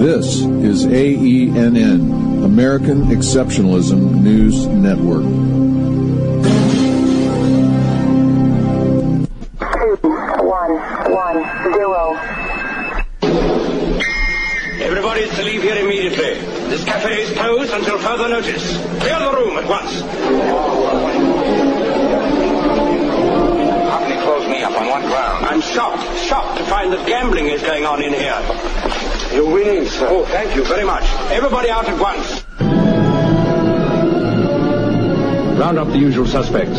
This is AENN, American Exceptionalism News Network. 2110. Everybody is to leave here immediately. This cafe is closed until further notice. Clear the room at once. How can you close me up on what ground? I'm shocked to find that gambling is going on in here. You're winning, sir. Oh, thank you very much. Everybody out at once. Round up the usual suspects.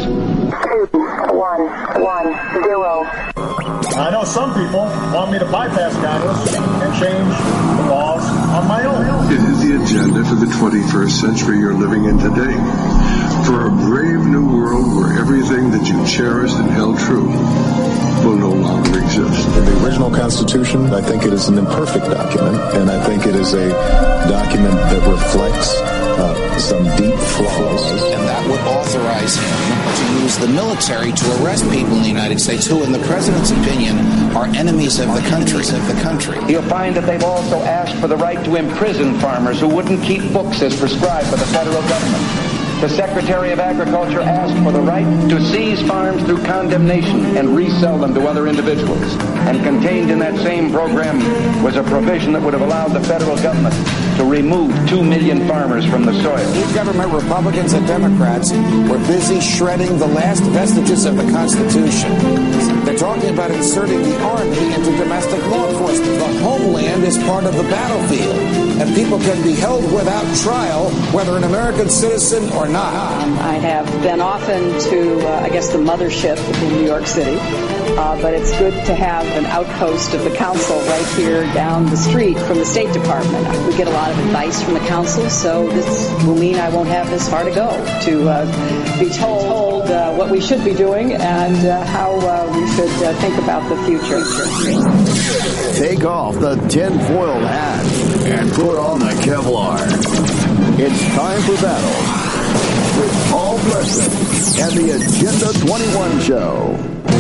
2110. I know some people want me to bypass Congress and change the laws on my own. It is the agenda for the 21st century you're living in today. For a brave new world where everything that you cherished and held true will no longer exist. In the original Constitution, I think it is an imperfect document, and I think it is a document that reflects some deep flaws. And that would authorize him to use the military to arrest people in the United States who, in the president's opinion, are enemies of the country. You'll find that they've also asked for the right to imprison farmers who wouldn't keep books as prescribed by the federal government. The Secretary of Agriculture asked for the right to seize farms through condemnation and resell them to other individuals. And contained in that same program was a provision that would have allowed the federal government to remove 2 million farmers from the soil. These government Republicans and Democrats were busy shredding the last vestiges of the Constitution. They're talking about inserting the Army into domestic law enforcement. The homeland is part of the battlefield, and people can be held without trial, whether an American citizen or not. I have been often to, the mothership in New York City, but it's good to have an outpost of the council right here down the street from the State Department. We get a lot of advice from the council, so this will mean I won't have this far to go to be told what we should be doing and how we should think about the future. Take off the tinfoil hat and put on the Kevlar. It's time for battle with Paul Preston and the Agenda 21 Show.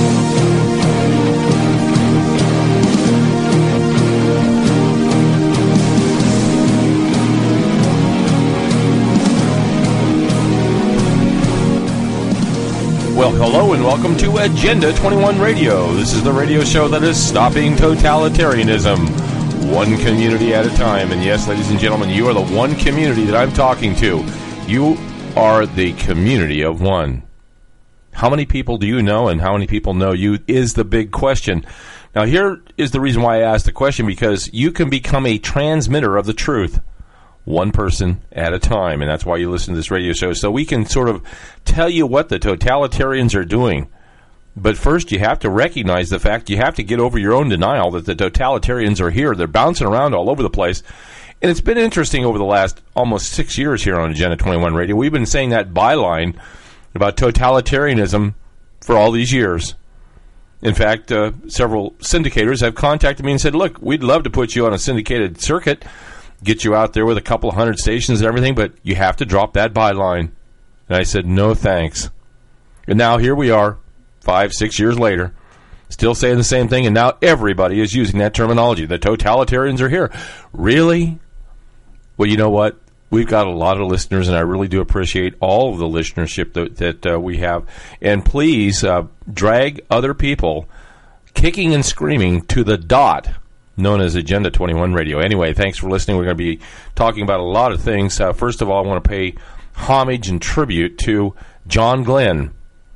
Well, hello and welcome to Agenda 21 Radio. This is the radio show that is stopping totalitarianism, one community at a time. And yes, ladies and gentlemen, you are the one community that I'm talking to. You are the community of one. How many people do you know and how many people know you is the big question. Now, here is the reason why I asked the question, because you can become a transmitter of the truth. One person at a time, and that's why you listen to this radio show, so we can sort of tell you what the totalitarians are doing. But first, you have to recognize the fact, you have to get over your own denial that the totalitarians are here. They're bouncing around all over the place. And it's been interesting over the last almost 6 years here on Agenda 21 Radio. We've been saying that byline about totalitarianism for all these years. In fact, several syndicators have contacted me and said, look, we'd love to put you on a syndicated circuit, get you out there with a couple of hundred stations and everything, but you have to drop that byline. And I said, no thanks. And now here we are, 5-6 years later, still saying the same thing, and now everybody is using that terminology. The totalitarians are here. Really? Well, you know what? We've got a lot of listeners, and I really do appreciate all of the listenership that we have. And please drag other people kicking and screaming to the dot known as Agenda 21 Radio. Anyway, thanks for listening. We're going to be talking about a lot of things. First of all, I want to pay homage and tribute to John Glenn.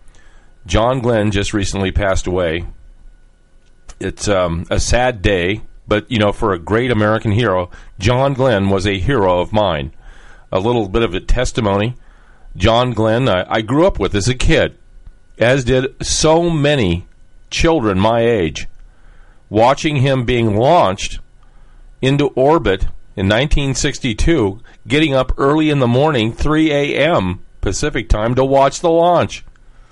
John Glenn just recently passed away. It's a sad day, but, you know, for a great American hero, John Glenn was a hero of mine. A little bit of a testimony. John Glenn, I grew up with as a kid, as did so many children my age. Watching him being launched into orbit in 1962, getting up early in the morning, 3 a.m. Pacific time, to watch the launch.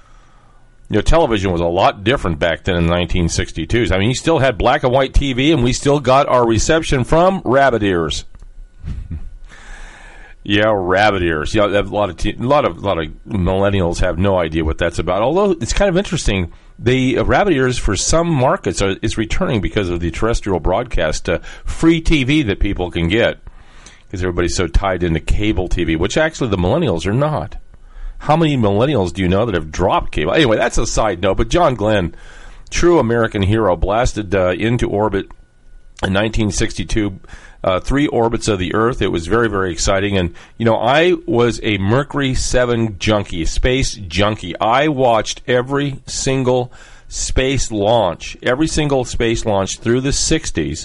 You know, television was a lot different back then in the 1962s. I mean, you still had black and white TV, and we still got our reception from rabbit ears. Yeah, rabbit ears. Yeah, a lot of millennials have no idea what that's about. Although it's kind of interesting, the rabbit ears for some markets is returning because of the terrestrial broadcast free TV that people can get, because everybody's so tied into cable TV, which actually the millennials are not. How many millennials do you know that have dropped cable? Anyway, that's a side note. But John Glenn, true American hero, blasted into orbit in 1962. 3 orbits of the Earth. It was very, very exciting. And, I was a Mercury 7 junkie, space junkie. I watched every single space launch through the 60s,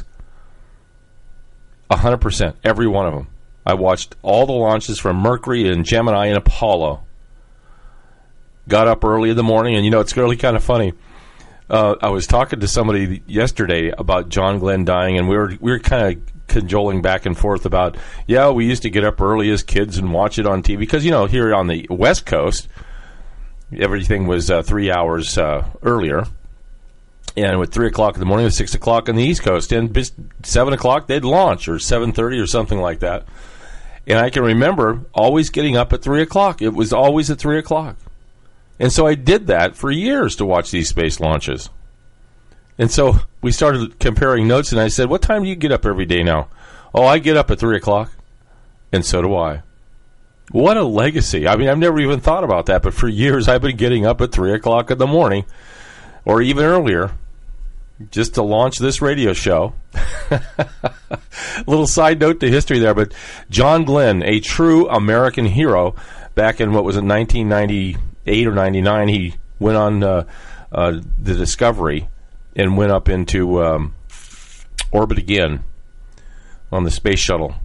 100%, every one of them. I watched all the launches from Mercury and Gemini and Apollo. Got up early in the morning, and, it's really kind of funny. I was talking to somebody yesterday about John Glenn dying, and we were kind of cajoling back and forth about, we used to get up early as kids and watch it on TV, because, here on the West Coast, everything was 3 hours earlier, and at 3 o'clock in the morning, it was 6 o'clock on the East Coast, and 7 o'clock they'd launch, or 7:30 or something like that. And I can remember always getting up at 3 o'clock. It was always at 3 o'clock. And so I did that for years to watch these space launches. And so we started comparing notes, and I said, what time do you get up every day now? Oh, I get up at 3 o'clock, and so do I. What a legacy. I mean, I've never even thought about that, but for years I've been getting up at 3 o'clock in the morning, or even earlier, just to launch this radio show. Little side note to history there, but John Glenn, a true American hero, back in, 1998 or 99, he went on the Discovery and went up into orbit again on the space shuttle.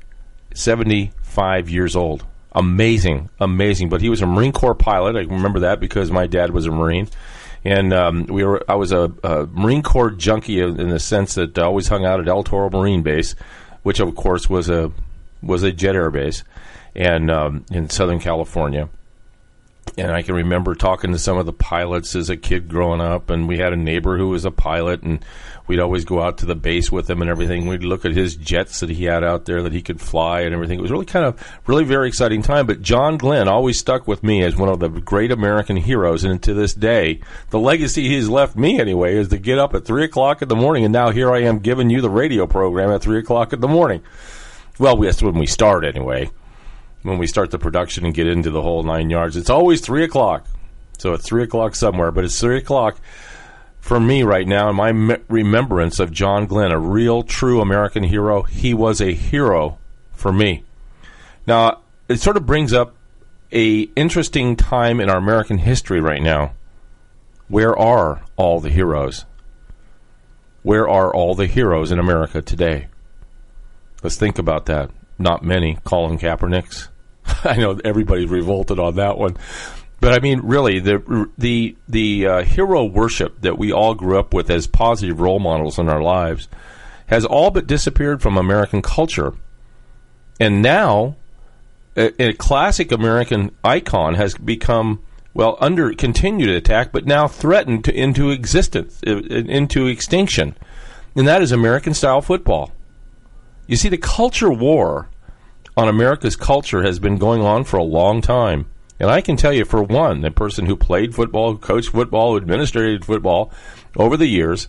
75 years old. Amazing. But he was a Marine Corps pilot. I remember that because my dad was a Marine. And I was a Marine Corps junkie in the sense that I always hung out at El Toro Marine Base, which of course was a jet air base, and in Southern California. And I can remember talking to some of the pilots as a kid growing up, and we had a neighbor who was a pilot, and we'd always go out to the base with him and everything. We'd look at his jets that he had out there that he could fly and everything. It was really very exciting time. But John Glenn always stuck with me as one of the great American heroes, and to this day, the legacy he's left me anyway is to get up at 3 o'clock in the morning, and now here I am giving you the radio program at 3 o'clock in the morning. Well, that's when we start anyway. When we start the production and get into the whole 9 yards, it's always 3 o'clock. So it's 3 o'clock somewhere, but it's 3 o'clock for me right now in my remembrance of John Glenn, a real, true American hero. He was a hero for me. Now, it sort of brings up a interesting time in our American history right now. Where are all the heroes? Where are all the heroes in America today? Let's think about that. Not many. Colin Kaepernicks. I know everybody's revolted on that one, but I mean, really, the hero worship that we all grew up with as positive role models in our lives has all but disappeared from American culture, and now a classic American icon has become under continued attack, but now threatened into existence, into extinction, and that is American-style football. You see, the culture war on America's culture has been going on for a long time. And I can tell you, for one, the person who played football, who coached football, who administrated football over the years,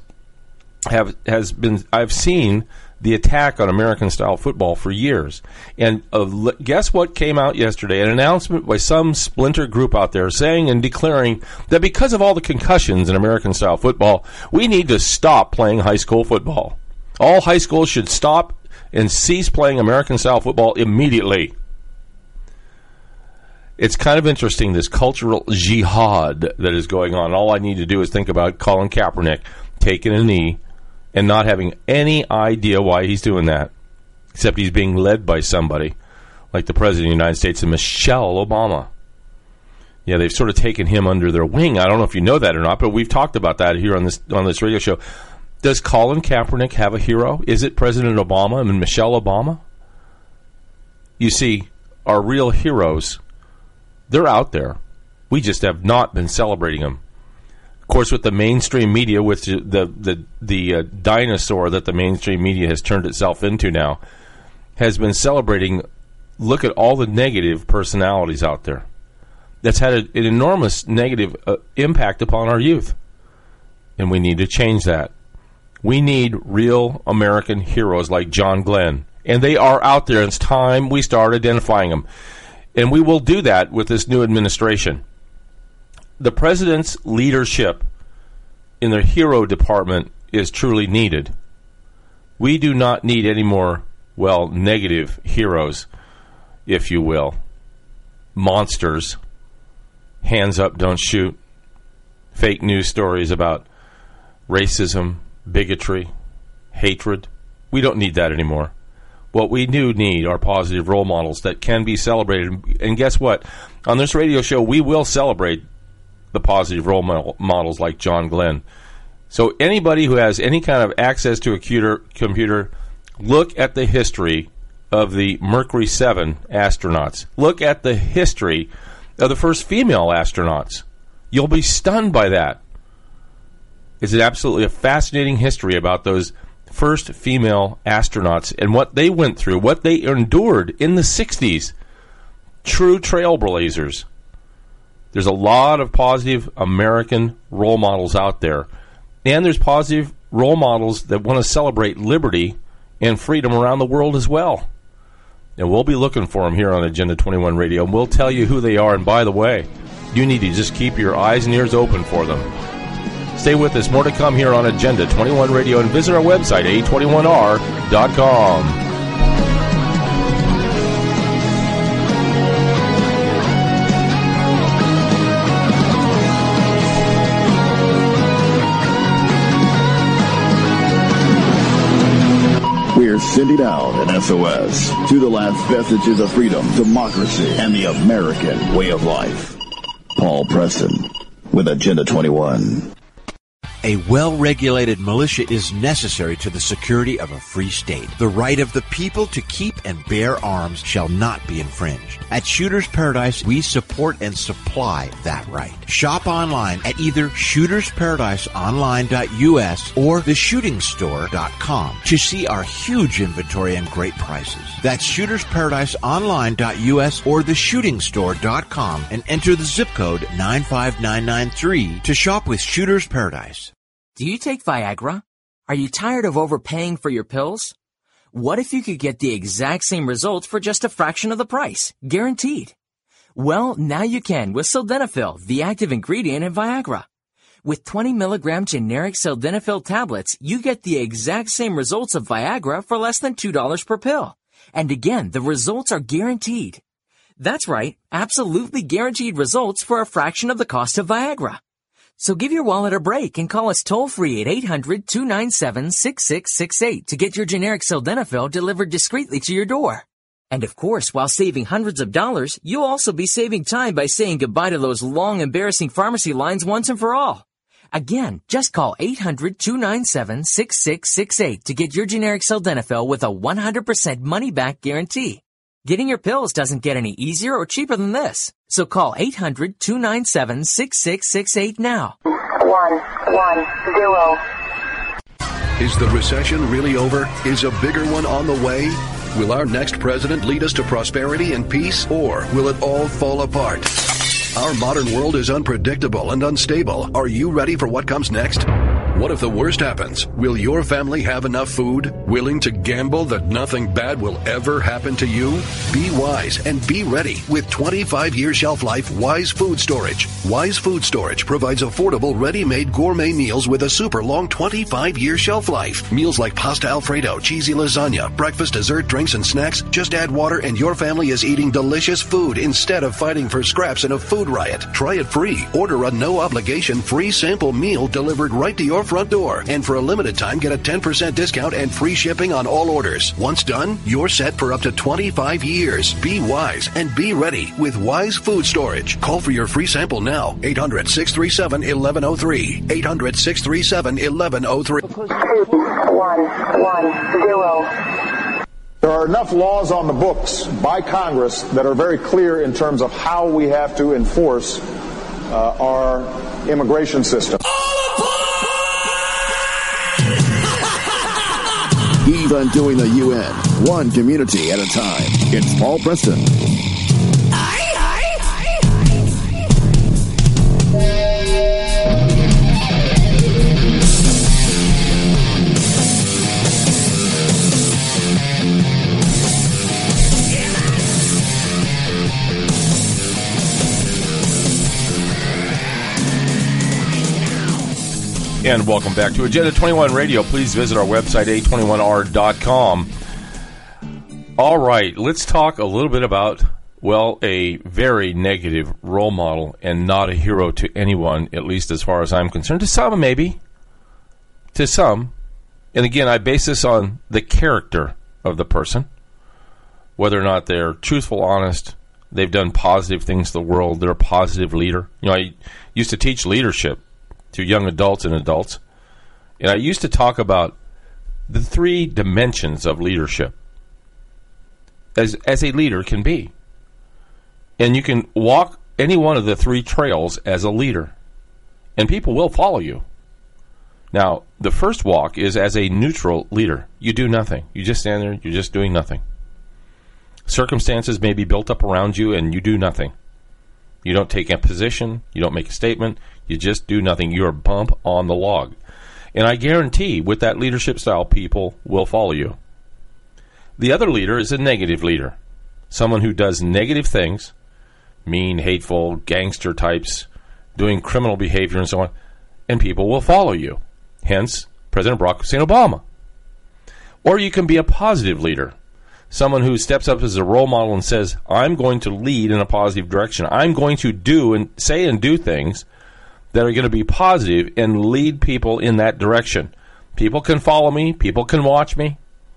I've seen the attack on American-style football for years. And guess what came out yesterday? An announcement by some splinter group out there saying and declaring that because of all the concussions in American-style football, we need to stop playing high school football. All high schools should stop and cease playing American-style football immediately. It's kind of interesting, this cultural jihad that is going on. All I need to do is think about Colin Kaepernick taking a knee and not having any idea why he's doing that, except he's being led by somebody like the President of the United States and Michelle Obama. Yeah, they've sort of taken him under their wing. I don't know if you know that or not, but we've talked about that here on this radio show. Does Colin Kaepernick have a hero? Is it President Obama and Michelle Obama? You see, our real heroes, they're out there. We just have not been celebrating them. Of course, with the mainstream media, with the dinosaur that the mainstream media has turned itself into now, has been celebrating look at all the negative personalities out there. That's had an enormous negative impact upon our youth. And we need to change that. We need real American heroes like John Glenn. And they are out there. It's time we start identifying them. And we will do that with this new administration. The president's leadership in the hero department is truly needed. We do not need any more, negative heroes, if you will. Monsters. Hands up, don't shoot. Fake news stories about racism, bigotry, hatred. We don't need that anymore. What we do need are positive role models that can be celebrated. And guess what? On this radio show, we will celebrate the positive role models like John Glenn. So anybody who has any kind of access to a computer, look at the history of the Mercury 7 astronauts. Look at the history of the first female astronauts. You'll be stunned by that. It's absolutely a fascinating history about those first female astronauts and what they went through, what they endured in the 60s. True trailblazers. There's a lot of positive American role models out there. And there's positive role models that want to celebrate liberty and freedom around the world as well. And we'll be looking for them here on Agenda 21 Radio, and we'll tell you who they are. And by the way, you need to just keep your eyes and ears open for them. Stay with us. More to come here on Agenda 21 Radio, and visit our website, a21r.com. We're sending out an SOS to the last vestiges of freedom, democracy, and the American way of life. Paul Preston with Agenda 21. A well-regulated militia is necessary to the security of a free state. The right of the people to keep and bear arms shall not be infringed. At Shooter's Paradise, we support and supply that right. Shop online at either shootersparadiseonline.us or theshootingstore.com to see our huge inventory and great prices. That's shootersparadiseonline.us or theshootingstore.com and enter the zip code 95993 to shop with Shooter's Paradise. Do you take Viagra? Are you tired of overpaying for your pills? What if you could get the exact same results for just a fraction of the price? Guaranteed. Well, now you can with Sildenafil, the active ingredient in Viagra. With 20 milligram generic Sildenafil tablets, you get the exact same results of Viagra for less than $2 per pill. And again, the results are guaranteed. That's right, absolutely guaranteed results for a fraction of the cost of Viagra. So give your wallet a break and call us toll-free at 800-297-6668 to get your generic Sildenafil delivered discreetly to your door. And of course, while saving hundreds of dollars, you'll also be saving time by saying goodbye to those long, embarrassing pharmacy lines once and for all. Again, just call 800-297-6668 to get your generic Sildenafil with a 100% money-back guarantee. Getting your pills doesn't get any easier or cheaper than this. So call 800-297-6668 now. 110. Is the recession really over? Is a bigger one on the way? Will our next president lead us to prosperity and peace, or will it all fall apart? Our modern world is unpredictable and unstable. Are you ready for what comes next? What if the worst happens? Will your family have enough food? Willing to gamble that nothing bad will ever happen to you? Be wise and be ready with 25-year shelf life Wise Food Storage. Wise Food Storage provides affordable, ready-made gourmet meals with a super long 25-year shelf life. Meals like pasta Alfredo, cheesy lasagna, breakfast, dessert, drinks, and snacks. Just add water and your family is eating delicious food instead of fighting for scraps in a food riot. Try it free. Order a no-obligation free sample meal delivered right to your front door. And for a limited time, get a 10% discount and free shipping on all orders. Once done, you're set for up to 25 years. Be wise and be ready with Wise Food Storage. Call for your free sample now. 800-637-1103. 800-637-1103. 110. There are enough laws on the books by Congress that are very clear in terms of how we have to enforce our immigration system. He's undoing the UN, one community at a time. it's Paul Preston. And welcome back to Agenda 21 Radio. Please visit our website, a21r.com. All right, let's talk a little bit about, well, a very negative role model and not a hero to anyone, at least as far as I'm concerned. To some, maybe. To some. And again, I base this on the character of the person, whether or not they're truthful, honest, they've done positive things to the world, they're a positive leader. You know, I used to teach leadership to young adults and adults. And I used to talk about the 3 dimensions of leadership as a leader can be. And you can walk any one of the 3 trails as a leader, and people will follow you. Now, the first walk is as a neutral leader. You do nothing. You just stand there, you're just doing nothing. Circumstances may be built up around you, and you do nothing. You don't take a position, you don't make a statement, you just do nothing. You're a bump on the log. And I guarantee with that leadership style, people will follow you. The other leader is a negative leader. Someone who does negative things, mean, hateful, gangster types, doing criminal behavior and so on, and people will follow you. Hence, President Barack Hussein Obama. Or you can be a positive leader. Someone who steps up as a role model and says, I'm going to lead in a positive direction. I'm going to do and say and do things that are going to be positive and lead people in that direction. People can follow me. People can watch me.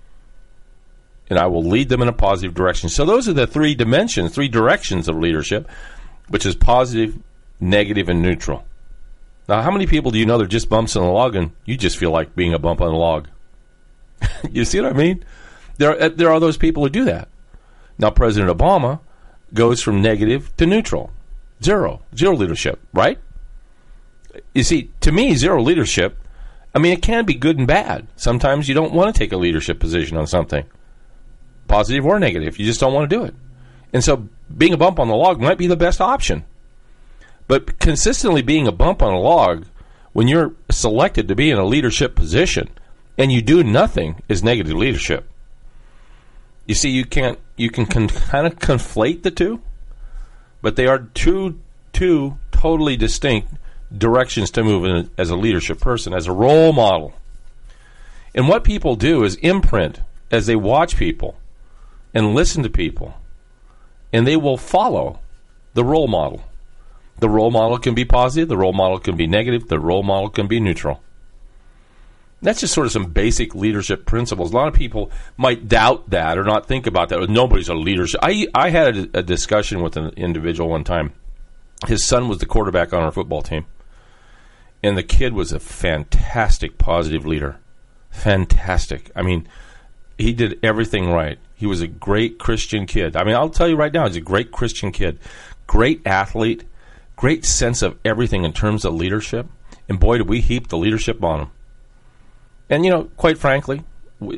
And I will lead them in a positive direction. So those are the 3 dimensions, 3 directions of leadership, which is positive, negative, and neutral. Now, how many people do you know that are just bumps on the log and you just feel like being a bump on the log? You see what I mean? There are those people who do that. Now, President Obama goes from negative to neutral. Zero leadership, right? You see, to me, zero leadership, I mean, it can be good and bad. Sometimes you don't want to take a leadership position on something, positive or negative. You just don't want to do it. And so being a bump on the log might be the best option. But consistently being a bump on a log when you're selected to be in a leadership position and you do nothing is negative leadership. You see, you can kind of conflate the two, but they are two totally distinct directions to move in as a leadership person, as a role model. And what people do is imprint as they watch people and listen to people, and they will follow the role model. The role model can be positive, the role model can be negative, the role model can be neutral. That's just sort of some basic leadership principles. A lot of people might doubt that or not think about that. Nobody's a leadership. I had a discussion with an individual one time. His son was the quarterback on our football team. And the kid was a fantastic positive leader. Fantastic. I mean, he did everything right. He was a great Christian kid. I mean, I'll tell you right now, he's a great Christian kid. Great athlete. Great sense of everything in terms of leadership. And boy, did we heap the leadership on him. And, you know, quite frankly, we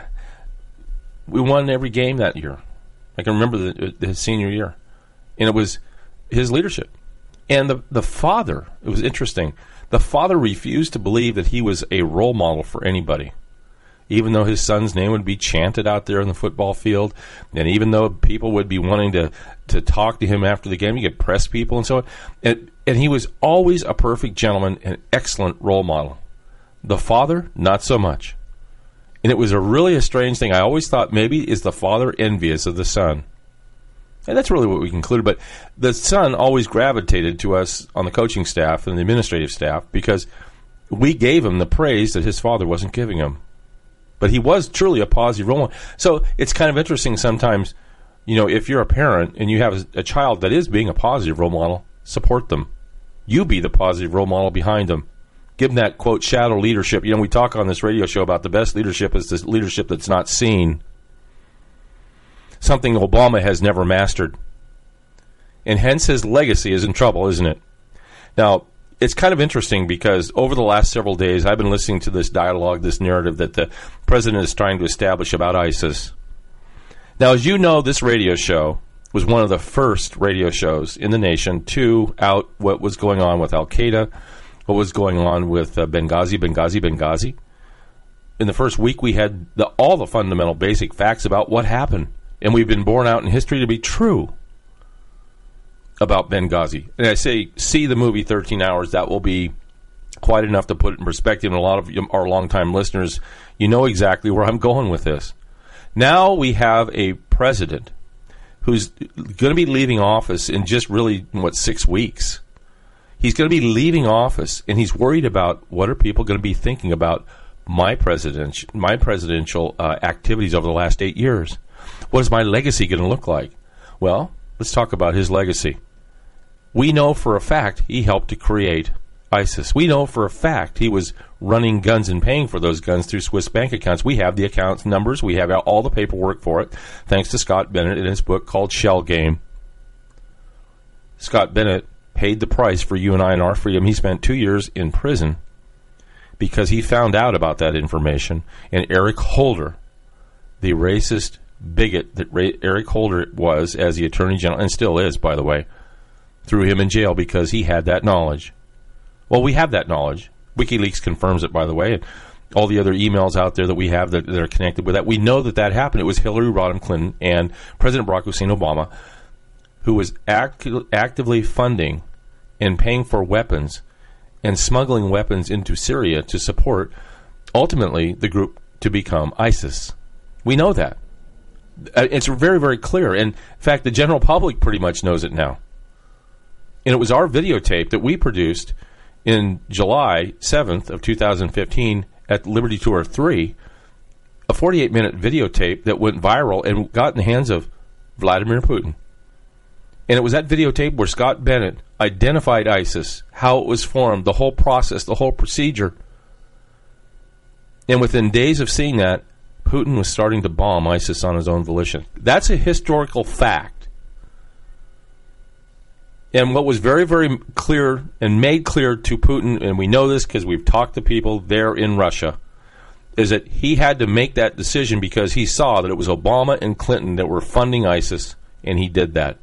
won every game that year. I can remember his senior year. And it was his leadership. And the father, it was interesting, the father refused to believe that he was a role model for anybody. Even though his son's name would be chanted out there in the football field, and even though people would be wanting to talk to him after the game, you get press people and so on. And he was always a perfect gentleman, an excellent role model. The father, not so much. And it was a strange thing. I always thought maybe is the father envious of the son. And that's really what we concluded. But the son always gravitated to us on the coaching staff and the administrative staff because we gave him the praise that his father wasn't giving him. But he was truly a positive role model. So it's kind of interesting sometimes, you know, if you're a parent and you have a child that is being a positive role model, support them. You be the positive role model behind them. Give them that, quote, shadow leadership. You know, we talk on this radio show about the best leadership is the leadership that's not seen. Something Obama has never mastered. And hence his legacy is in trouble, isn't it? Now, it's kind of interesting because over the last several days, I've been listening to this dialogue, this narrative that the president is trying to establish about ISIS. Now, as you know, this radio show was one of the first radio shows in the nation to out what was going on with Al-Qaeda, what was going on with Benghazi. In the first week, we had all the fundamental basic facts about what happened. And we've been borne out in history to be true about Benghazi. And I say, see the movie 13 Hours. That will be quite enough to put it in perspective. And a lot of our longtime listeners, you know exactly where I'm going with this. Now we have a president who's going to be leaving office in just really, 6 weeks. He's going to be leaving office, and he's worried about what are people going to be thinking about my presidential activities over the last 8 years. What is my legacy going to look like? Well, let's talk about his legacy. We know for a fact he helped to create ISIS. We know for a fact he was running guns and paying for those guns through Swiss bank accounts. We have the account numbers. We have all the paperwork for it, thanks to Scott Bennett in his book called Shell Game. Scott Bennett paid the price for you and I and our freedom. He spent 2 years in prison because he found out about that information. And Eric Holder, the racist bigot that Eric Holder was as the Attorney General, and still is, by the way, threw him in jail because he had that knowledge. Well, we have that knowledge. WikiLeaks confirms it, by the way, and all the other emails out there that we have that are connected with that. We know that happened. It was Hillary Rodham Clinton and President Barack Hussein Obama who was actively funding and paying for weapons and smuggling weapons into Syria to support, ultimately, the group to become ISIS. We know that. It's very, very clear. And, in fact, the general public pretty much knows it now. And it was our videotape that we produced in July 7th of 2015 at Liberty Tour 3, a 48-minute videotape that went viral and got in the hands of Vladimir Putin. And it was that videotape where Scott Bennett identified ISIS, how it was formed, the whole process, the whole procedure. And within days of seeing that, Putin was starting to bomb ISIS on his own volition. That's a historical fact. And what was very, very clear and made clear to Putin, and we know this because we've talked to people there in Russia, is that he had to make that decision because he saw that it was Obama and Clinton that were funding ISIS, and he did that.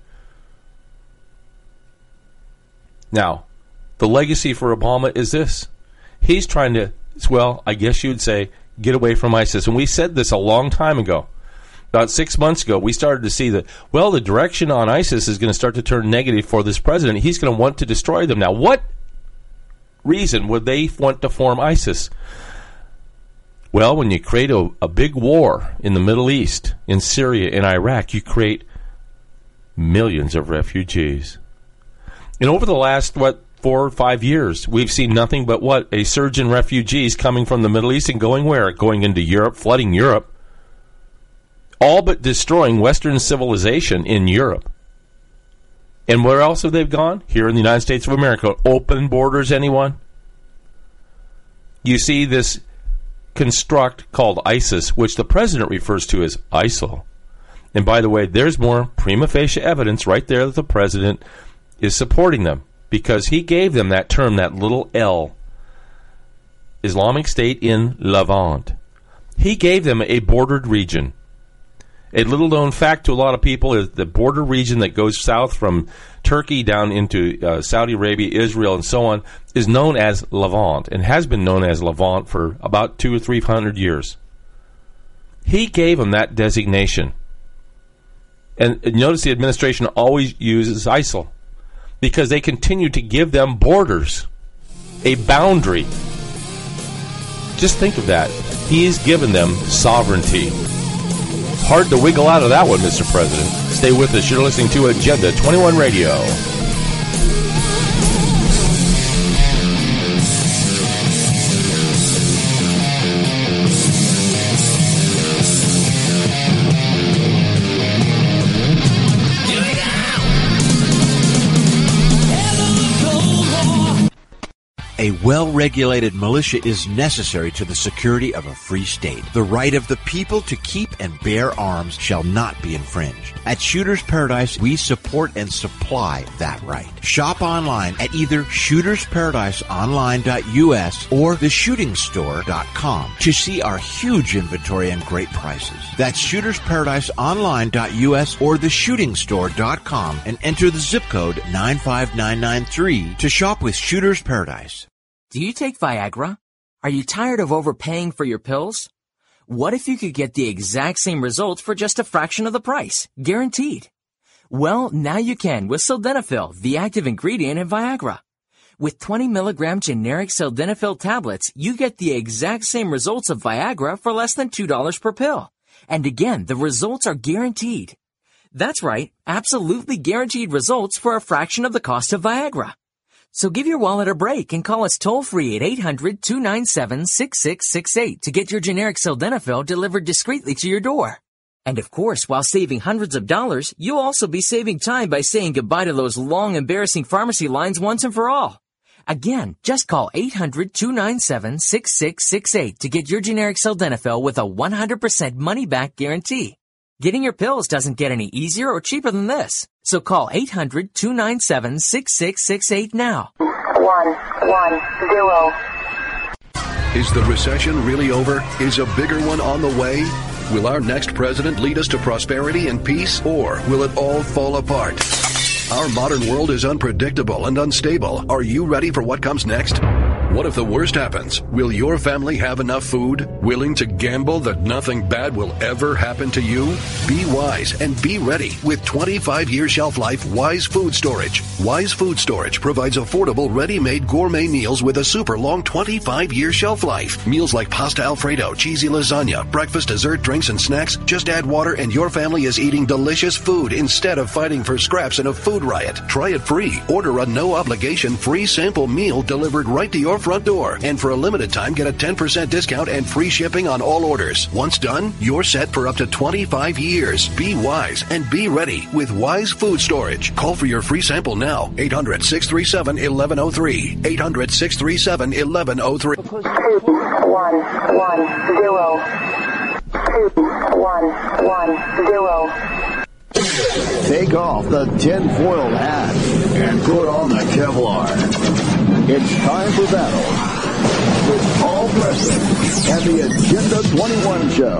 Now, the legacy for Obama is this. He's trying to, well, I guess you'd say, get away from ISIS. And we said this a long time ago. About 6 months ago, we started to see that, well, the direction on ISIS is going to start to turn negative for this president. He's going to want to destroy them. Now, what reason would they want to form ISIS? Well, when you create a big war in the Middle East, in Syria, in Iraq, you create millions of refugees. And over the last, 4 or 5 years, we've seen nothing but a surge in refugees coming from the Middle East and going where? Going into Europe, flooding Europe. All but destroying Western civilization in Europe. And where else have they gone? Here in the United States of America. Open borders, anyone? You see this construct called ISIS, which the president refers to as ISIL. And by the way, there's more prima facie evidence right there that the president is supporting them, because he gave them that term, that little L, Islamic State in Levant. He gave them a bordered region. A little-known fact to a lot of people is the border region that goes south from Turkey down into Saudi Arabia, Israel, and so on is known as Levant, and has been known as Levant for about 200 or 300 years. He gave them that designation. And notice the administration always uses ISIL, because they continue to give them borders, a boundary. Just think of that. He's given them sovereignty. Hard to wiggle out of that one, Mr. President. Stay with us. You're listening to Agenda 21 Radio. A well-regulated militia is necessary to the security of a free state. The right of the people to keep and bear arms shall not be infringed. At Shooter's Paradise, we support and supply that right. Shop online at either shootersparadiseonline.us or theshootingstore.com to see our huge inventory and great prices. That's shootersparadiseonline.us or theshootingstore.com and enter the zip code 95993 to shop with Shooter's Paradise. Do you take Viagra? Are you tired of overpaying for your pills? What if you could get the exact same results for just a fraction of the price? Guaranteed. Well, now you can with Sildenafil, the active ingredient in Viagra. With 20 milligram generic Sildenafil tablets, you get the exact same results of Viagra for less than $2 per pill. And again, the results are guaranteed. That's right, absolutely guaranteed results for a fraction of the cost of Viagra. So give your wallet a break and call us toll-free at 800-297-6668 to get your generic Sildenafil delivered discreetly to your door. And of course, while saving hundreds of dollars, you'll also be saving time by saying goodbye to those long, embarrassing pharmacy lines once and for all. Again, just call 800-297-6668 to get your generic Sildenafil with a 100% money-back guarantee. Getting your pills doesn't get any easier or cheaper than this. So call 800-297-6668 now. 110. Is the recession really over? Is a bigger one on the way? Will our next president lead us to prosperity and peace, or will it all fall apart? Our modern world is unpredictable and unstable. Are you ready for what comes next? What if the worst happens? Will your family have enough food? Willing to gamble that nothing bad will ever happen to you? Be wise and be ready with 25-year shelf life Wise Food Storage. Wise Food Storage provides affordable, ready-made gourmet meals with a super long 25-year shelf life. Meals like pasta Alfredo, cheesy lasagna, breakfast, dessert, drinks, and snacks. Just add water and your family is eating delicious food instead of fighting for scraps in a food riot. Try it free. Order a no-obligation free sample meal delivered right to your front door. And for a limited time, get a 10% discount and free shipping on all orders. Once done, you're set for up to 25 years. Be wise and be ready with Wise Food Storage. Call for your free sample now. 800-637-1103. 800-637-1103. 2110. Take off the tinfoil hat and put on the Kevlar. It's time for battle with Paul Preston and the Agenda 21 Show.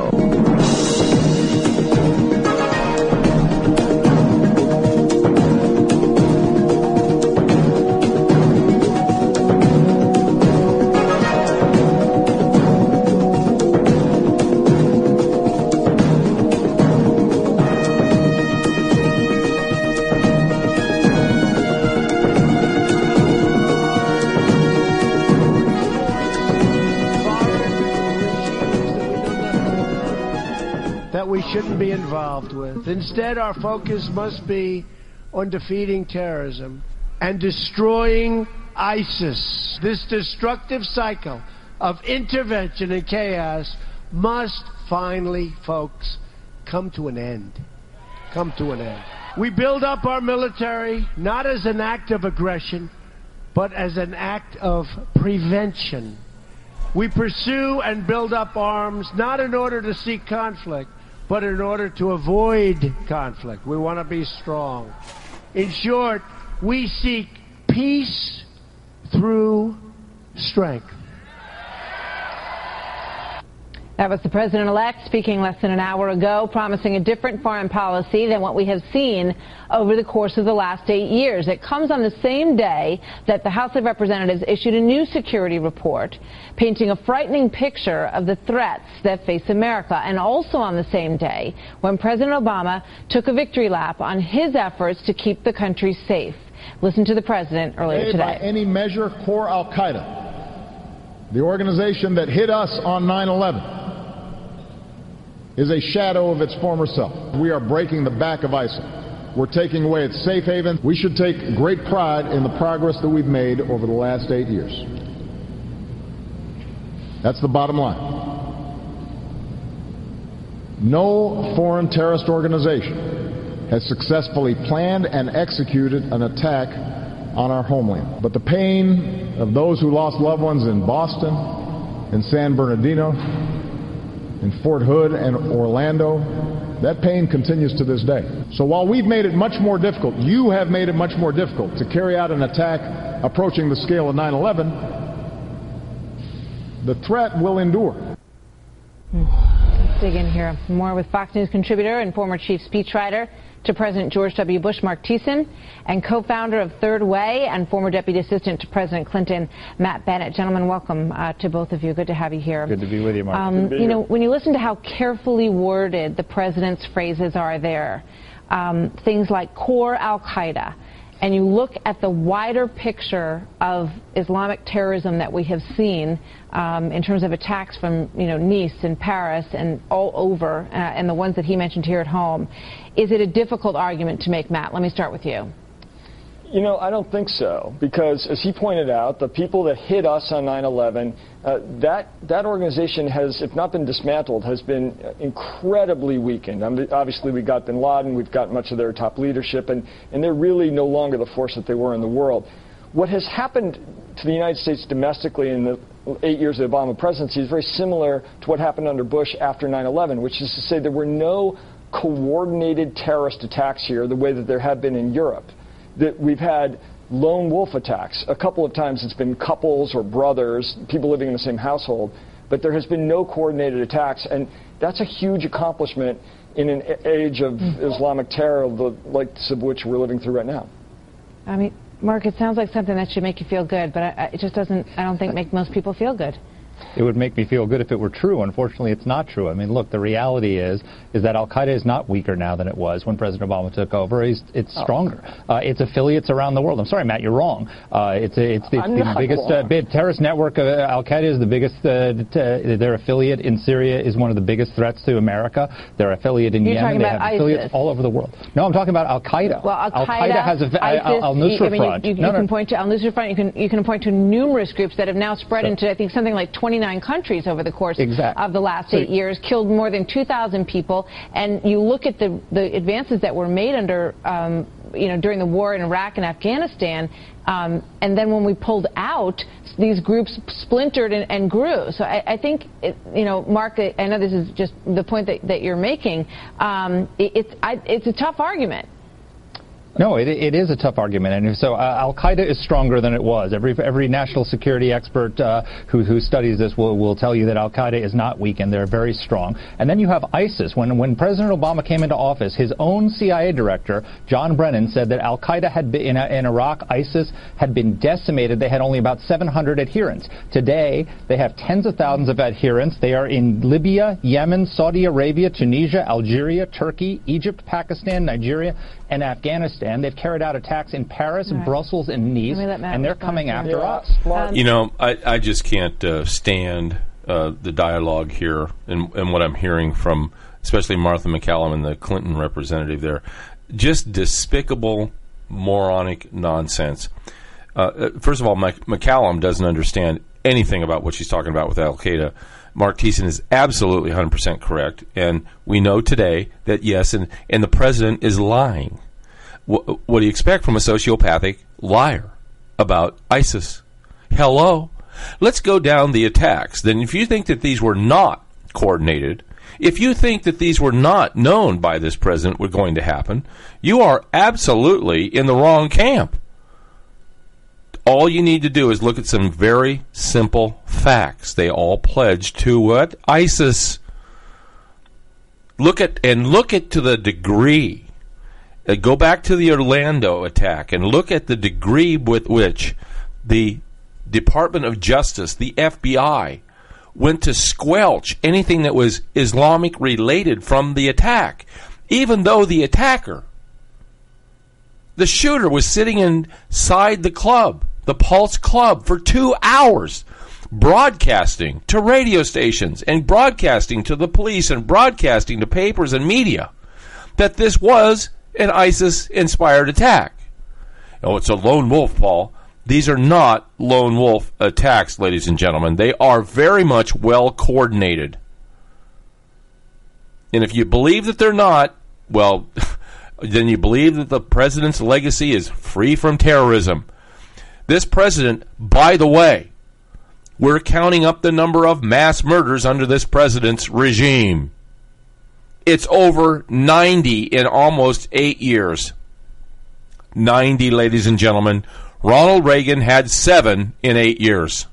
We shouldn't be involved with. Instead, our focus must be on defeating terrorism and destroying ISIS. This destructive cycle of intervention and chaos must finally, folks, come to an end. Come to an end. We build up our military not as an act of aggression, but as an act of prevention. We pursue and build up arms not in order to seek conflict, but in order to avoid conflict. We want to be strong. In short, we seek peace through strength. That was the president-elect speaking less than an hour ago, promising a different foreign policy than what we have seen over the course of the last 8 years. It comes on the same day that the House of Representatives issued a new security report painting a frightening picture of the threats that face America, and also on the same day when President Obama took a victory lap on his efforts to keep the country safe. Listen to the president earlier today. By any measure, core al-Qaeda, the organization that hit us on 9/11, is a shadow of its former self. We are breaking the back of ISIL. We're taking away its safe haven. We should take great pride in the progress that we've made over the last 8 years. That's the bottom line. No foreign terrorist organization has successfully planned and executed an attack on our homeland. But the pain of those who lost loved ones in Boston, in San Bernardino, in Fort Hood and Orlando, that pain continues to this day. So while we've made it much more difficult, you have made it much more difficult to carry out an attack approaching the scale of 9/11, the threat will endure. Let's dig in here. More with Fox News contributor and former chief speechwriter to President George W. Bush, Mark Thiessen, and co-founder of Third Way and former deputy assistant to President Clinton, Matt Bennett. Gentlemen, welcome to both of you. Good to have you here. Good to be with you, Mark. You know, when you listen to how carefully worded the president's phrases are there, things like core al-Qaeda, and you look at the wider picture of Islamic terrorism that we have seen in terms of attacks from, Nice and Paris and all over, and the ones that he mentioned here at home, is it a difficult argument to make, Matt? Let me start with you. I don't think so, because as he pointed out, the people that hit us on 9/11, that organization has, if not been dismantled, has been incredibly weakened. Obviously, we got bin Laden, we've got much of their top leadership, and they're really no longer the force that they were in the world. What has happened to the United States domestically in the 8 years of the Obama presidency is very similar to what happened under Bush after 9/11, which is to say there were no coordinated terrorist attacks here the way that there have been in Europe. That we've had lone wolf attacks. A couple of times it's been couples or brothers, people living in the same household, but there has been no coordinated attacks, and that's a huge accomplishment in an age of Islamic terror, the likes of which we're living through right now. I mean, Mark, it sounds like something that should make you feel good, but it just doesn't, I don't think, make most people feel good. It would make me feel good if it were true. Unfortunately, it's not true. I mean, look, the reality is that Al-Qaeda is not weaker now than it was when President Obama took over. It's stronger. Its affiliates around the world. I'm sorry, Matt, you're wrong. It's the biggest terrorist network. Al-Qaeda is the biggest. Their affiliate in Syria is one of the biggest threats to America. Their affiliate in Yemen. They have affiliates all over the world. No, I'm talking about Al-Qaeda. Well, Al-Qaeda has Al-Nusra Front. You can point to Al-Nusra Front. You can point to numerous groups that have now spread into, I think, something like 29 countries over the course of the last 8 years, killed more than 2,000 people, and you look at the advances that were made under, during the war in Iraq and Afghanistan, and then when we pulled out, these groups splintered and grew. So I think, Mark, I know this is just the point that you're making. It's a tough argument. No, it is a tough argument, and so Al-Qaeda is stronger than it was. Every national security expert who studies this will tell you that Al-Qaeda is not weakened. They're very strong. And then you have ISIS. When President Obama came into office, his own CIA director, John Brennan, said that Al-Qaeda had been in Iraq, ISIS had been decimated. They had only about 700 adherents. Today, they have tens of thousands of adherents. They are in Libya, Yemen, Saudi Arabia, Tunisia, Algeria, Turkey, Egypt, Pakistan, Nigeria, and Afghanistan. They've carried out attacks in Paris, Brussels, and Nice, and they're coming after us. I just can't stand the dialogue here and what I'm hearing from especially Martha MacCallum and the Clinton representative there. Just despicable, moronic nonsense. First of all, MacCallum doesn't understand anything about what she's talking about with Al-Qaeda. Mark Thiessen is absolutely 100% correct, and we know today that yes, and the president is lying. What do you expect from a sociopathic liar about ISIS? Hello? Let's go down the attacks. Then if you think that these were not coordinated, if you think that these were not known by this president were going to happen, you are absolutely in the wrong camp. All you need to do is look at some very simple facts. They all pledged to what? ISIS. Look at to the degree. Go back to the Orlando attack and look at the degree with which the Department of Justice, the FBI, went to squelch anything that was Islamic related from the attack, even though the attacker, the shooter, was sitting inside the club, the Pulse Club, for 2 hours, broadcasting to radio stations and broadcasting to the police and broadcasting to papers and media that this was an ISIS-inspired attack. Oh, it's a lone wolf, Paul. These are not lone wolf attacks, ladies and gentlemen. They are very much well coordinated. And if you believe that they're not, well, then you believe that the president's legacy is free from terrorism. This president, by the way, we're counting up the number of mass murders under this president's regime. It's over 90 in almost 8 years. 90, ladies and gentlemen. Ronald Reagan had 7 in 8 years.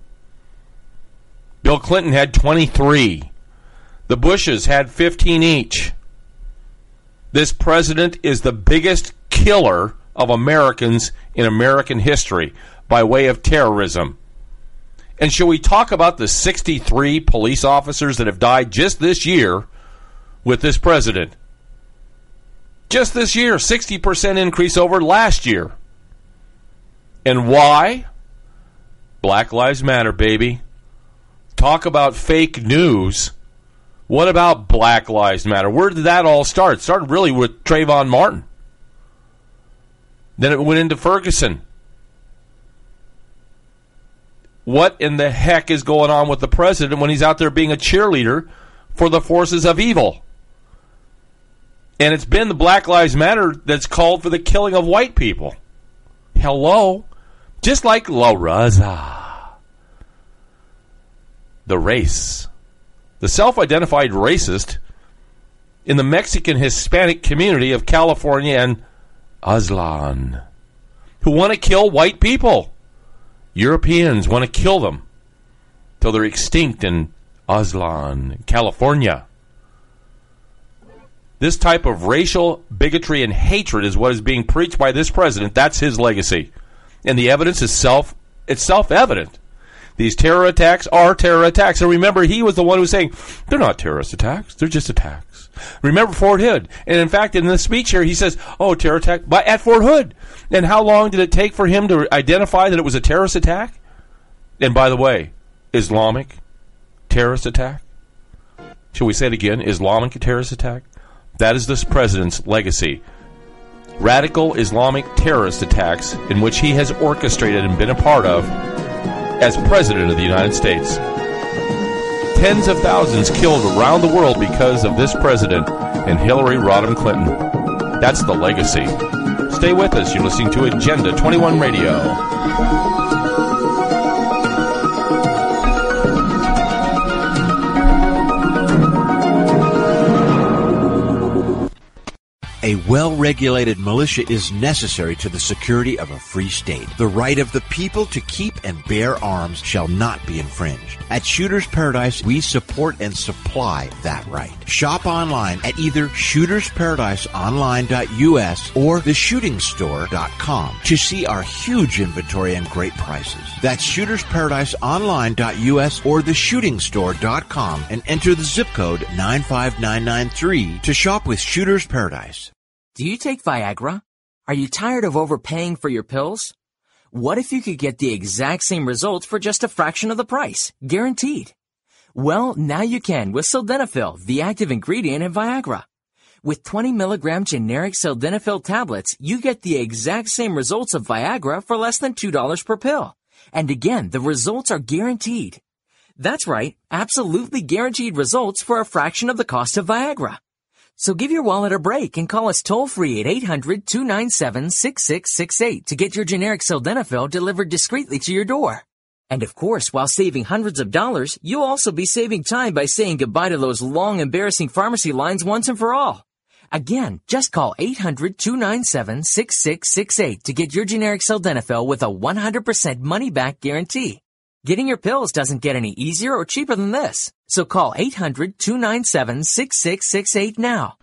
Bill Clinton had 23. The Bushes had 15 each. This president is the biggest killer of Americans in American history by way of terrorism. And shall we talk about the 63 police officers that have died just this year with this president? Just this year, 60% increase over last year. And why? Black Lives Matter, baby. Talk about fake news. What about Black Lives Matter? Where did that all start? It started really with Trayvon Martin. Then it went into Ferguson. What in the heck is going on with the president when he's out there being a cheerleader for the forces of evil? And it's been the Black Lives Matter that's called for the killing of white people. Hello? Just like La Raza. The race. The self-identified racist in the Mexican Hispanic community of California and Aztlan, who want to kill white people. Europeans want to kill them till they're extinct in Aztlan, California. This type of racial bigotry and hatred is what is being preached by this president. That's his legacy. And the evidence is self-evident. These terror attacks are terror attacks. And remember, he was the one who was saying, they're not terrorist attacks, they're just attacks. Remember Fort Hood. And in fact, in the speech here, he says, oh, terror attack at Fort Hood. And how long did it take for him to identify that it was a terrorist attack? And by the way, Islamic terrorist attack? Shall we say it again? Islamic terrorist attack? That is this president's legacy. Radical Islamic terrorist attacks in which he has orchestrated and been a part of as President of the United States. Tens of thousands killed around the world because of this president and Hillary Rodham Clinton. That's the legacy. Stay with us. You're listening to Agenda 21 Radio. A well-regulated militia is necessary to the security of a free state. The right of the people to keep and bear arms shall not be infringed. At Shooters Paradise, we support and supply that right. Shop online at either shootersparadiseonline.us or theshootingstore.com to see our huge inventory and great prices. That's shootersparadiseonline.us or theshootingstore.com and enter the zip code 95993 to shop with Shooters Paradise. Do you take Viagra? Are you tired of overpaying for your pills? What if you could get the exact same results for just a fraction of the price? Guaranteed. Well, now you can with Sildenafil, the active ingredient in Viagra. With 20 milligram generic Sildenafil tablets, you get the exact same results of Viagra for less than $2 per pill. And again, the results are guaranteed. That's right, absolutely guaranteed results for a fraction of the cost of Viagra. So give your wallet a break and call us toll-free at 800-297-6668 to get your generic Sildenafil delivered discreetly to your door. And of course, while saving hundreds of dollars, you'll also be saving time by saying goodbye to those long, embarrassing pharmacy lines once and for all. Again, just call 800-297-6668 to get your generic Sildenafil with a 100% money-back guarantee. Getting your pills doesn't get any easier or cheaper than this. So call 800-297-6668 now.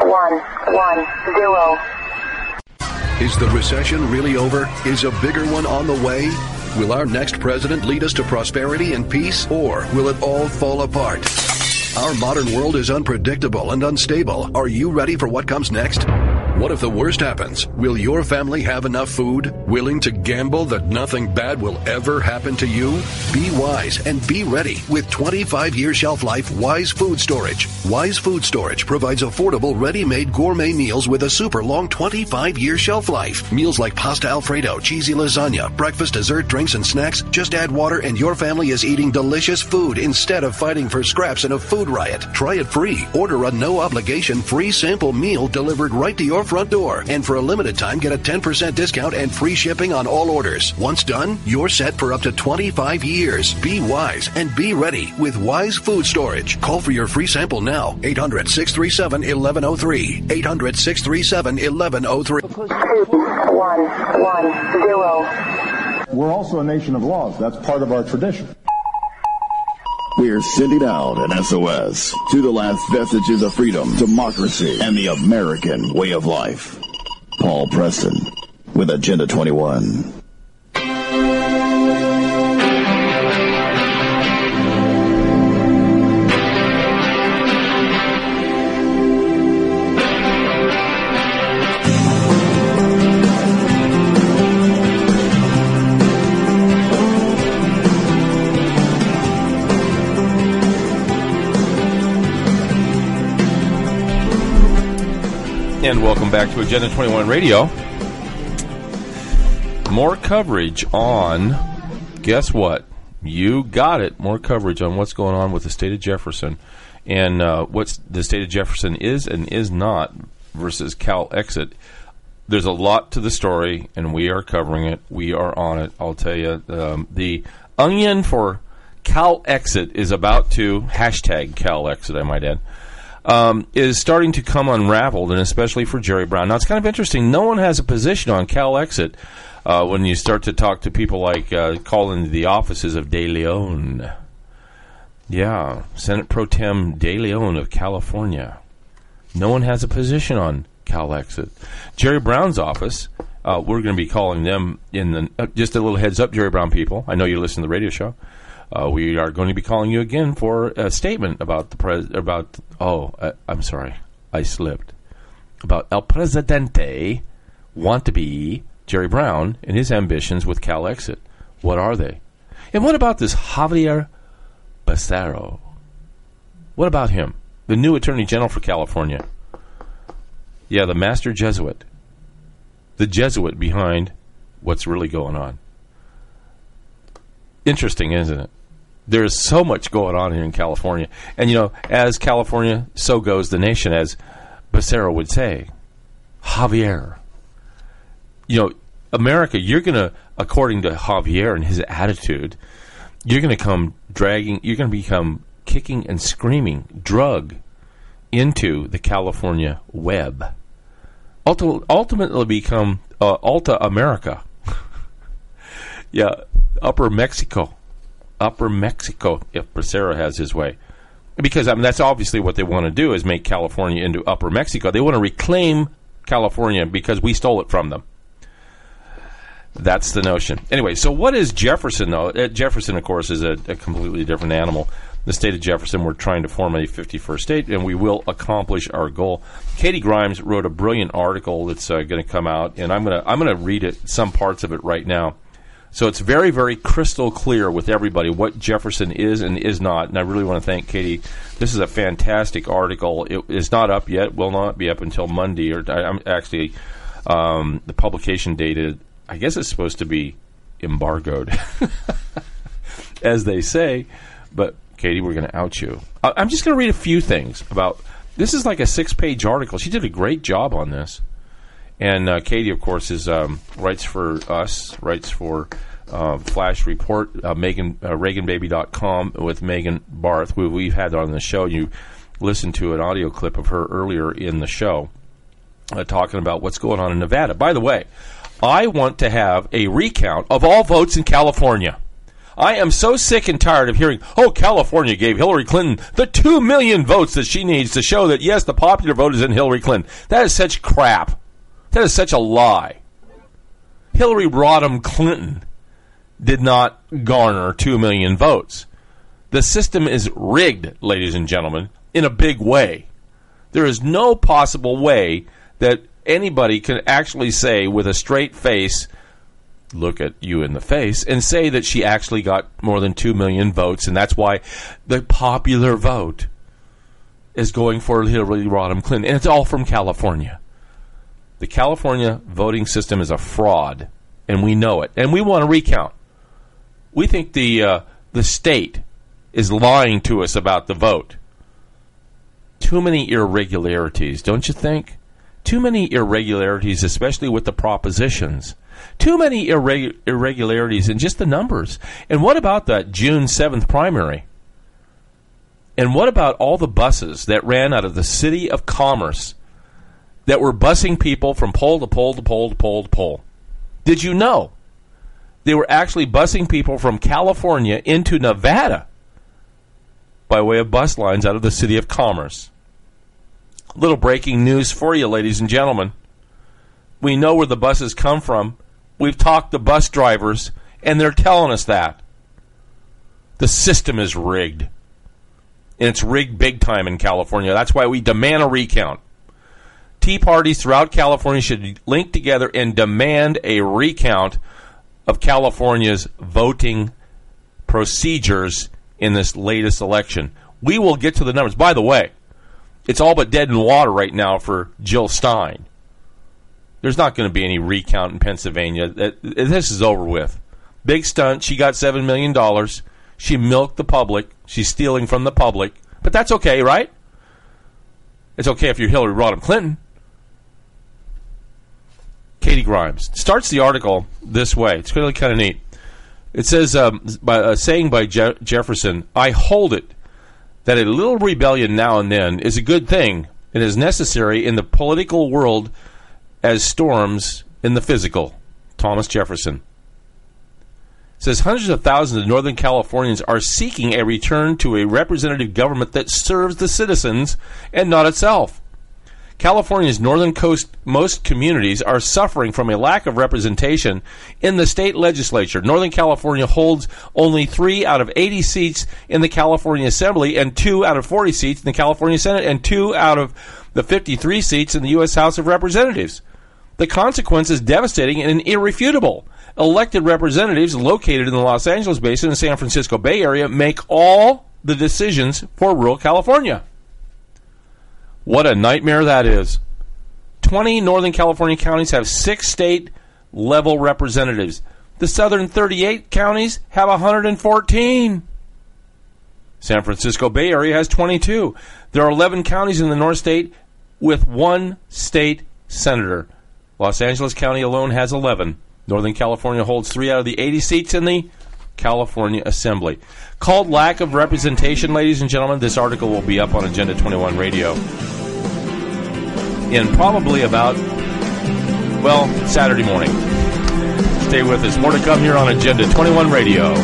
110. Is the recession really over? Is a bigger one on the way? Will our next president lead us to prosperity and peace, or will it all fall apart? Our modern world is unpredictable and unstable. Are you ready for what comes next? What if the worst happens? Will your family have enough food? Willing to gamble that nothing bad will ever happen to you? Be wise and be ready with 25-year shelf life Wise Food Storage. Wise Food Storage provides affordable, ready-made gourmet meals with a super long 25-year shelf life. Meals like pasta Alfredo, cheesy lasagna, breakfast, dessert, drinks, and snacks. Just add water and your family is eating delicious food instead of fighting for scraps in a food riot. Try it free. Order a no-obligation free sample meal delivered right to your your front door. And for a limited time, get a 10% discount and free shipping on all orders. Once done, you're set for up to 25 years. Be wise and be ready with Wise Food Storage. Call for your free sample now. 800-637-1103. 800-637-1103. 2110. We're also a nation of laws. That's part of our tradition. We're sending out an SOS to the last vestiges of freedom, democracy, and the American way of life. Paul Preston with Agenda 21. And welcome back to Agenda 21 Radio. More coverage on, guess what? You got it. More coverage on what's going on with the state of Jefferson and what the state of Jefferson is and is not versus Cal Exit. There's a lot to the story, and we are covering it. We are on it. I'll tell you, the onion for Cal Exit is about to, hashtag Cal Exit, I might add, is starting to come unraveled, and especially for Jerry Brown. Now, it's kind of interesting. No one has a position on Cal Exit when you start to talk to people like call into the offices of De Leon. Yeah, Senate Pro Tem De Leon of California. No one has a position on Cal Exit. Jerry Brown's office, we're going to be calling them in the... just a little heads up, Jerry Brown people. I know you listen to the radio show. We are going to be calling you again for a statement about the I'm sorry, I slipped. About El Presidente, want-to-be Jerry Brown and his ambitions with Cal Exit. What are they? And what about this Javier Becerra? What about him? The new Attorney General for California. Yeah, the master Jesuit. The Jesuit behind what's really going on. Interesting, isn't it? There's so much going on here in California. And, you know, as California, so goes the nation, as Becerra would say. Javier. You know, America, you're going to, according to Javier and his attitude, you're going to become kicking and screaming, drug into the California web. Ultimately become Alta America. Yeah, Upper Mexico, if Becerra has his way. Because, I mean, that's obviously what they want to do, is make California into Upper Mexico. They want to reclaim California because we stole it from them. That's the notion. Anyway, so what is Jefferson, though? Jefferson, of course, is a completely different animal. The state of Jefferson, we're trying to form a 51st state, and we will accomplish our goal. Katie Grimes wrote a brilliant article that's going to come out, and I'm going to read it, some parts of it right now. So it's very, very crystal clear with everybody what Jefferson is and is not. And I really want to thank Katie. This is a fantastic article. It is not up yet. Will not be up until Monday. I'm actually, the publication date, I guess it's supposed to be embargoed, as they say. But, Katie, we're going to out you. I'm just going to read a few things about... This is like a 6-page article. She did a great job on this. And Katie, of course, is writes for us, writes for Flash Report, ReaganBaby.com with Megan Barth, who we've had on the show. You listened to an audio clip of her earlier in the show talking about what's going on in Nevada. By the way, I want to have a recount of all votes in California. I am so sick and tired of hearing, California gave Hillary Clinton the 2 million votes that she needs to show that, yes, the popular vote is in Hillary Clinton. That is such crap. That is such a lie. Hillary Rodham Clinton did not garner 2 million votes. The system is rigged, ladies and gentlemen, in a big way. There is no possible way that anybody can actually say with a straight face, look at you in the face, and say that she actually got more than 2 million votes, and that's why the popular vote is going for Hillary Rodham Clinton. And it's all from California. The California voting system is a fraud, and we know it. And we want to recount. We think the state is lying to us about the vote. Too many irregularities, don't you think? Too many irregularities, especially with the propositions. Too many irregularities in just the numbers. And what about that June 7th primary? And what about all the buses that ran out of the City of Commerce that were busing people from pole to pole to pole to pole to pole? Did you know they were actually busing people from California into Nevada by way of bus lines out of the City of Commerce? Little breaking news for you, ladies and gentlemen. We know where the buses come from. We've talked to bus drivers, and they're telling us that. The system is rigged. And it's rigged big time in California. That's why we demand a recount. Tea parties throughout California should link together and demand a recount of California's voting procedures in this latest election. We will get to the numbers. By the way, it's all but dead in water right now for Jill Stein. There's not going to be any recount in Pennsylvania. This is over with. Big stunt. She got $7 million. She milked the public. She's stealing from the public. But that's okay, right? It's okay if you're Hillary Rodham Clinton. Katie Grimes starts the article this way. It's really kind of neat. It says, saying by Jefferson, I hold it that a little rebellion now and then is a good thing and is necessary in the political world as storms in the physical. Thomas Jefferson. It says hundreds of thousands of Northern Californians are seeking a return to a representative government that serves the citizens and not itself. California's northern coast most communities are suffering from a lack of representation in the state legislature. Northern California holds only 3 out of 80 seats in the California Assembly and 2 out of 40 seats in the California Senate and 2 out of the 53 seats in the U.S. House of Representatives. The consequence is devastating and irrefutable. Elected representatives located in the Los Angeles Basin and San Francisco Bay Area make all the decisions for rural California. What a nightmare that is. 20 Northern California counties have 6 state-level representatives. The southern 38 counties have 114. San Francisco Bay Area has 22. There are 11 counties in the North State with 1 state senator. Los Angeles County alone has 11. Northern California holds 3 out of the 80 seats in the California Assembly. Called lack of representation, ladies and gentlemen, this article will be up on Agenda 21 Radio in probably about, Saturday morning. Stay with us. More to come here on Agenda 21 Radio.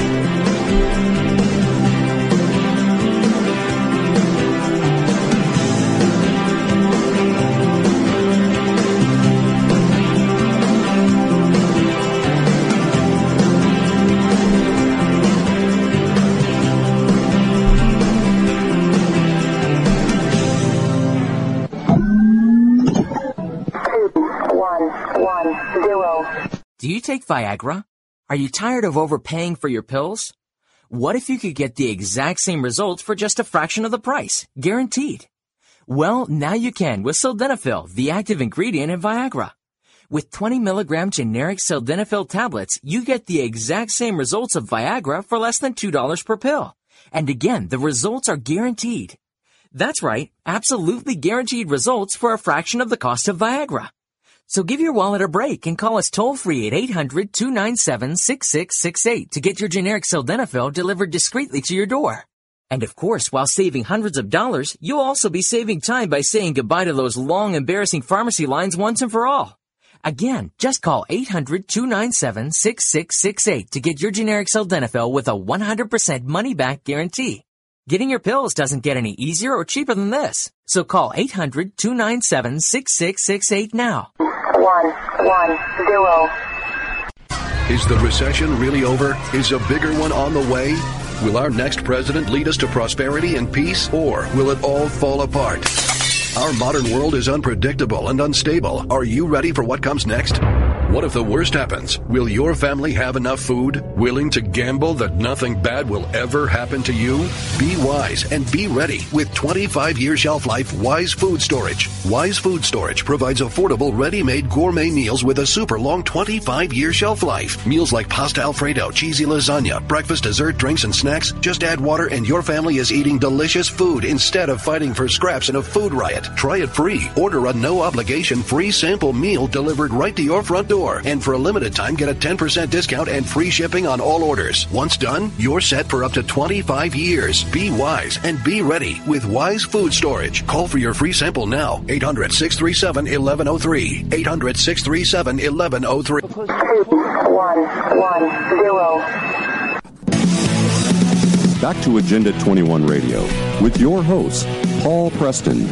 Do you take Viagra? Are you tired of overpaying for your pills? What if you could get the exact same results for just a fraction of the price? Guaranteed. Well, now you can with Sildenafil, the active ingredient in Viagra. With 20 milligram generic Sildenafil tablets, you get the exact same results of Viagra for less than $2 per pill. And again, the results are guaranteed. That's right, absolutely guaranteed results for a fraction of the cost of Viagra. So give your wallet a break and call us toll-free at 800-297-6668 to get your generic Sildenafil delivered discreetly to your door. And of course, while saving hundreds of dollars, you'll also be saving time by saying goodbye to those long, embarrassing pharmacy lines once and for all. Again, just call 800-297-6668 to get your generic Sildenafil with a 100% money-back guarantee. Getting your pills doesn't get any easier or cheaper than this. So call 800-297-6668 now. 110. Is the recession really over? Is a bigger one on the way? Will our next president lead us to prosperity and peace, or will it all fall apart? Our modern world is unpredictable and unstable. Are you ready for what comes next? What if the worst happens? Will your family have enough food? Willing to gamble that nothing bad will ever happen to you? Be wise and be ready with 25-year shelf life Wise Food Storage. Wise Food Storage provides affordable, ready-made gourmet meals with a super long 25-year shelf life. Meals like pasta Alfredo, cheesy lasagna, breakfast, dessert, drinks, and snacks. Just add water and your family is eating delicious food instead of fighting for scraps in a food riot. Try it free. Order a no-obligation free sample meal delivered right to your front door. And for a limited time, get a 10% discount and free shipping on all orders. Once done, you're set for up to 25 years. Be wise and be ready with Wise Food Storage. Call for your free sample now. 800-637-1103. 800-637-1103. 2110. Back to Agenda 21 Radio with your host, Paul Preston.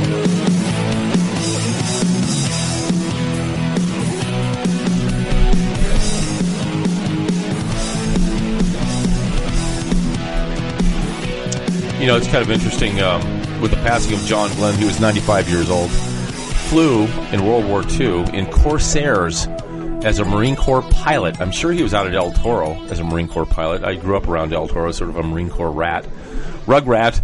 You know, it's kind of interesting with the passing of John Glenn. He was 95 years old. Flew in World War II in Corsairs as a Marine Corps pilot. I'm sure he was out at El Toro as a Marine Corps pilot. I grew up around El Toro, sort of a Marine Corps rat. Rugrat.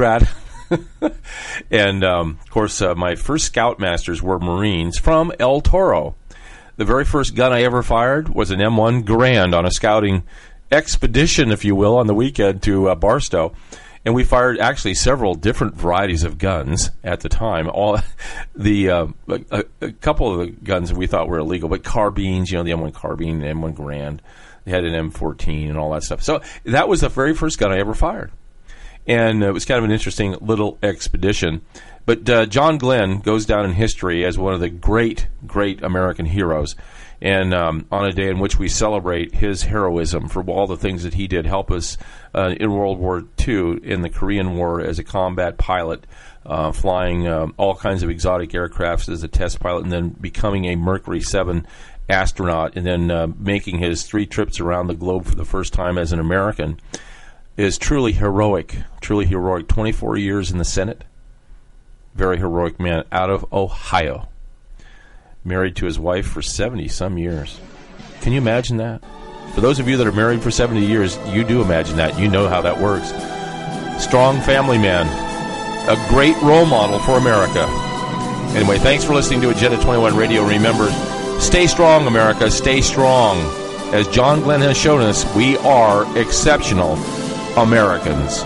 And, of course, my first scoutmasters were Marines from El Toro. The very first gun I ever fired was an M1 Garand on a scouting expedition, if you will, on the weekend to Barstow. And we fired actually several different varieties of guns at the time. A couple of the guns we thought were illegal, but carbines, you know, the M1 carbine, the M1 Garand, they had an M14 and all that stuff. So that was the very first gun I ever fired. And it was kind of an interesting little expedition. But John Glenn goes down in history as one of the great, great American heroes. And on a day in which we celebrate his heroism for all the things that he did help us in World War II, in the Korean War as a combat pilot, flying all kinds of exotic aircrafts as a test pilot, and then becoming a Mercury 7 astronaut, and then making his 3 trips around the globe for the first time as an American, is truly heroic. Truly heroic. 24 years in the Senate. Very heroic man out of Ohio. Married to his wife for 70-some years. Can you imagine that? For those of you that are married for 70 years, you do imagine that. You know how that works. Strong family man. A great role model for America. Anyway, thanks for listening to Agenda 21 Radio. Remember, stay strong, America. Stay strong. As John Glenn has shown us, we are exceptional Americans.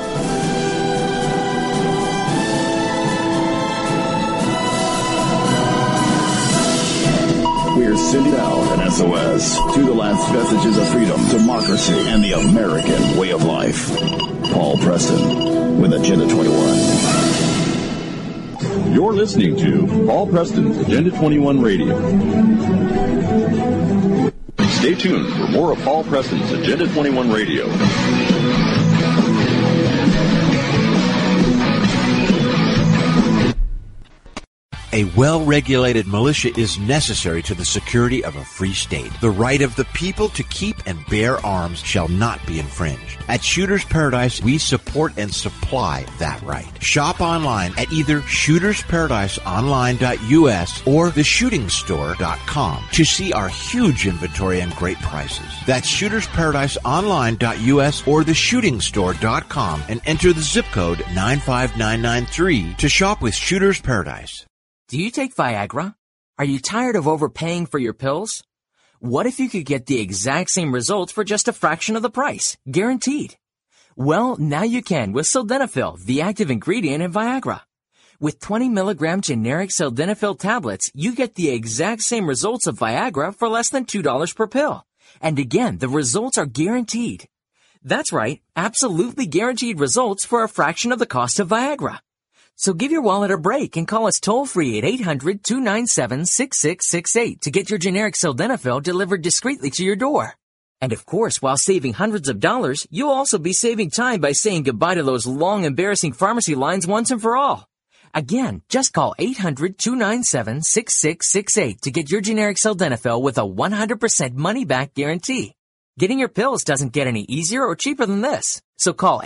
We're sending out an SOS to the last vestiges of freedom, democracy, and the American way of life. Paul Preston with Agenda 21. You're listening to Paul Preston's Agenda 21 Radio. Stay tuned for more of Paul Preston's Agenda 21 Radio. A well-regulated militia is necessary to the security of a free state. The right of the people to keep and bear arms shall not be infringed. At Shooters Paradise, we support and supply that right. Shop online at either shootersparadiseonline.us or theshootingstore.com to see our huge inventory and great prices. That's shootersparadiseonline.us or theshootingstore.com and enter the zip code 95993 to shop with Shooters Paradise. Do you take Viagra? Are you tired of overpaying for your pills? What if you could get the exact same results for just a fraction of the price? Guaranteed. Well, now you can with Sildenafil, the active ingredient in Viagra. With 20 milligram generic Sildenafil tablets, you get the exact same results of Viagra for less than $2 per pill. And again, the results are guaranteed. That's right, absolutely guaranteed results for a fraction of the cost of Viagra. So give your wallet a break and call us toll-free at 800-297-6668 to get your generic Sildenafil delivered discreetly to your door. And of course, while saving hundreds of dollars, you'll also be saving time by saying goodbye to those long, embarrassing pharmacy lines once and for all. Again, just call 800-297-6668 to get your generic Sildenafil with a 100% money-back guarantee. Getting your pills doesn't get any easier or cheaper than this. So call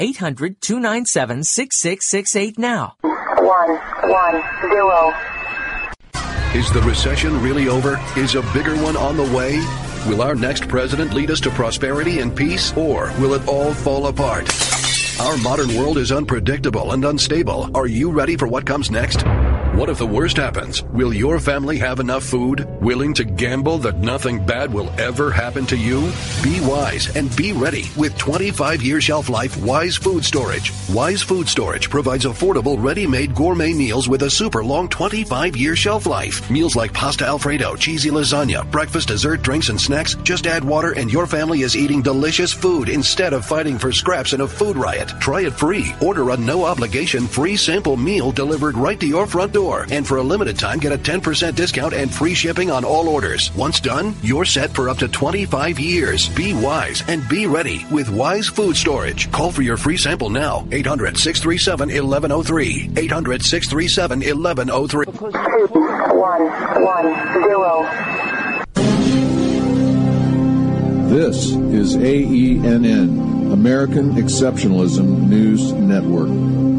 800-297-6668 now. 110. Is the recession really over? Is a bigger one on the way? Will our next president lead us to prosperity and peace, or will it all fall apart? Our modern world is unpredictable and unstable. Are you ready for what comes next? What if the worst happens? Will your family have enough food? Willing to gamble that nothing bad will ever happen to you? Be wise and be ready with 25-year shelf life Wise Food Storage. Wise Food Storage provides affordable, ready-made gourmet meals with a super long 25-year shelf life. Meals like pasta Alfredo, cheesy lasagna, breakfast, dessert, drinks, and snacks. Just add water and your family is eating delicious food instead of fighting for scraps in a food riot. Try it free. Order a no-obligation free sample meal delivered right to your front door. And for a limited time, get a 10% discount and free shipping on all orders. Once done, you're set for up to 25 years. Be wise and be ready with Wise Food Storage. Call for your free sample now. 800-637-1103. 800-637-1103. 2110. This is AENN, American Exceptionalism News Network.